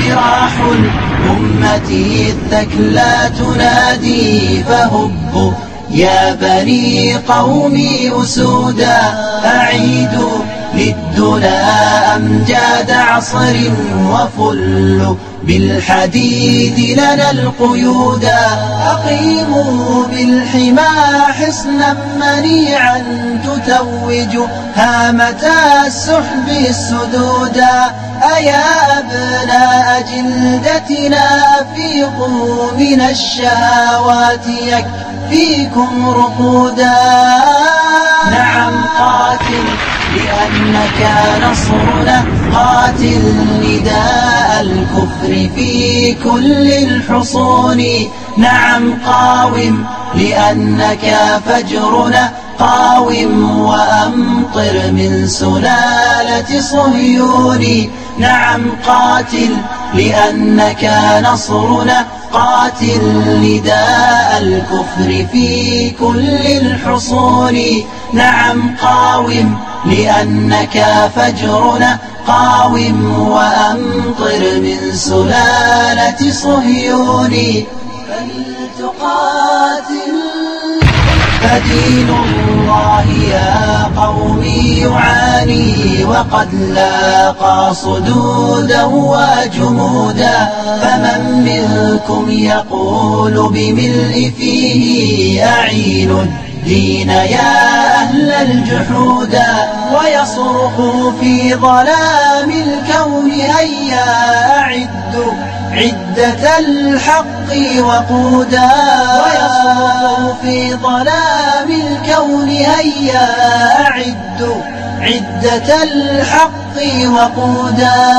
جراح الأمة الثكلى تنادي فهبوا يا بني قومي أسودا أعيدوا للدنا أمجاد عصر وفلوا بالحديد لنا القيودا أقيموا بالحمى حصنا منيعا تتوج هامة السحب السدودا أيا أبناء جلدتنا أفيقوا من الشهوات يكفيكم رقودا نعم قاتل لأنك نصرنا قاتل نداء الكفر في كل الحصون نعم قاوم لأنك فجرنا قاوم وأمطر من سلالة صهيون نعم قاتل لأنك نصرنا قاتل نداء الكفر في كل الحصون نعم قاوم لأنك فجرنا قاوم وأمطر من سلالة صهيون فلتقاتل فدين الله يا قومي يعاني وقد لاقى صدودا وجمودا فمن منكم يقول بملء فيه أعين الدين يا أهل الجحودا ويصرخ في ظلام الكون هيا أعدوا عدة الحق وقودا ويصرخ في ظلام الكون هيا أعدوا عدة الحق وقودا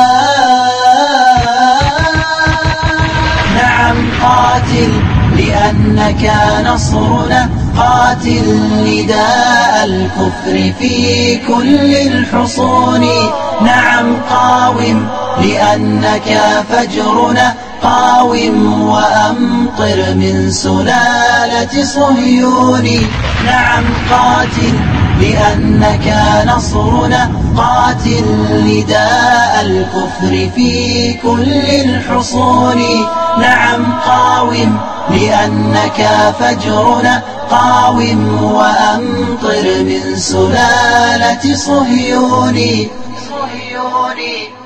نعم قاتل لأنك نصرنا قاتل نداء الكفر في كل الحصون نعم قاوم لأنك فجرنا قاوم وأمطر من سلالة صهيون نعم قاتل لأنك نصرنا قاتل نداء الكفر في كل الحصون نعم قاوم لأنك فجرنا قاوم وأمطر من سلالة صهيون